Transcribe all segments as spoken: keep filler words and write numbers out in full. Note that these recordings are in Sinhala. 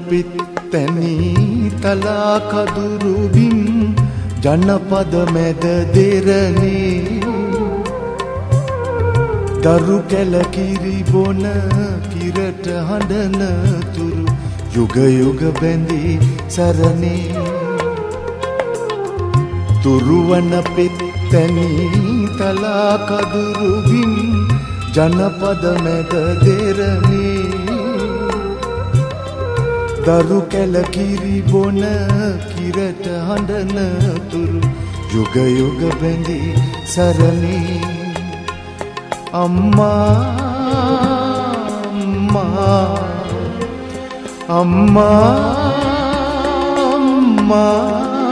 පිත්තැනි තලා කදුරු බිම් ජනපද මැද දෙරනේ දරු කැල කිරි බොන කිරට හඬන තුරු යුග යුග බැඳී සරණේ තුරුවන පිත්තැනි තලා කදුරු බිම් ජනපද මැද දෙරනේ දරු කැල කිරි බොන කිරට හඬන තුරු යුග යුග බැඳී සරණේ අම්මා අම්මා අම්මා අම්මා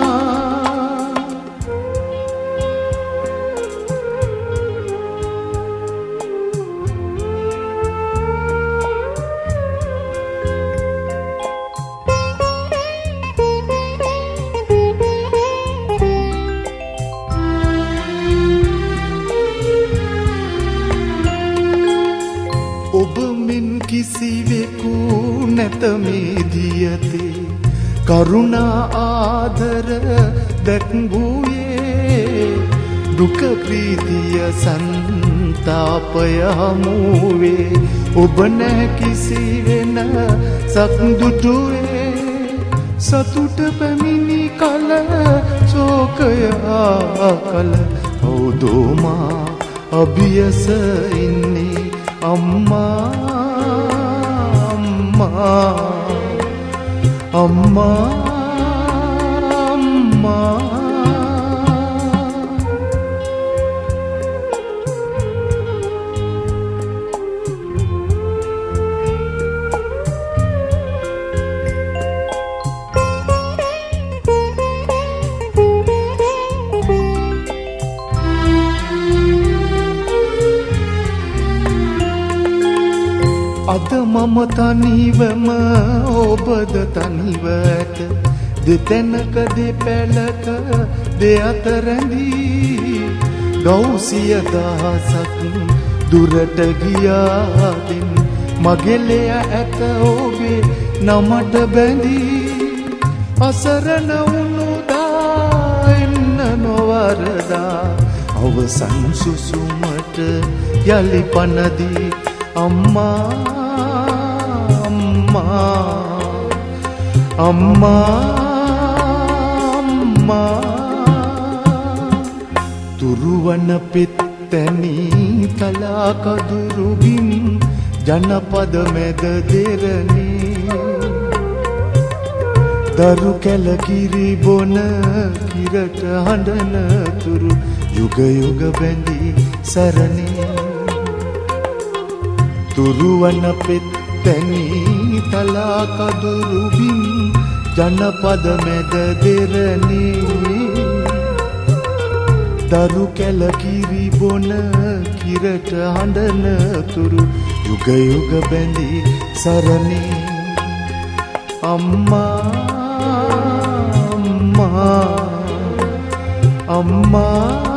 ඔබ මෙන් කිසිවෙකු නැත මේ දියතේ කරුණා ආදර දැක්වූයේ දුක ප්‍රීතිය සන්තාපය හමුවේ ඔබ නැ කිසි වෙන සක්දුටුවේ සතුට පැමිණි කල ශෝකය කල හවුදෝමා අභියස ඉන්නේ අම්මා අම්මා අම්මා අම්මා අද මම තනිවම ඔබද තනිව ඇත දෙතැනක දෙපැලක දෙඅතරැඳී ගෞසිය දහසක් දුරට ගියාදින් මගෙලෙය ඇත ඔබේ නමට බැඳී අසරණ වුණුදා එන්න නොවරදා අවසන් සුසුමට යලි පනදී අම්මා අම්මා අම්මා අම්මා තුරුවන පිත්තැනි තලා කදුරු බිම් ජනපද මැද දෙරනේ දරු කැල කිරි බොන කිරට හඬන තුරු යුග යුග බැඳී සරණේ තුරුවන පිත්තැනි තලා කදුරු බිම් ජනපද මැද දෙරනේ දරු කැල කිරි බොන කිරට හඬන තුරු යුග යුග බැඳී සරණේ අම්මා අම්මා අම්මා